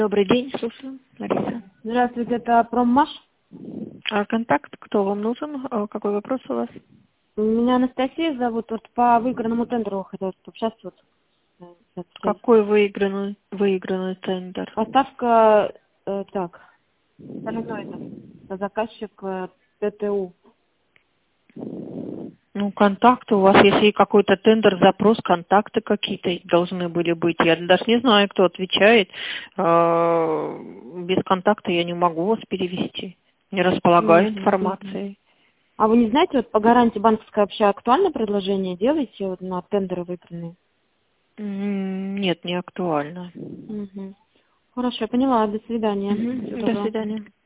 Добрый день, слушаю, Лариса. Здравствуйте, это Проммаш. Контакт, кто вам нужен? Какой вопрос у вас? Меня Анастасия зовут. Вот по выигранному тендеру хотела пообщаться. Какой выигранный тендер? Поставка, соленоидов. Заказчик ТТУ. Ну, контакты у вас, если какой-то тендер, запрос, контакты какие-то должны были быть. Я даже не знаю, кто отвечает. Без контакта я не могу вас перевести. Не располагаю информацией. А вы не знаете, вот по гарантии банковской вообще актуальное предложение делаете вот на тендеры выигранные? Нет, не актуально. Хорошо, я поняла. До свидания. Всего До доброго. свидания.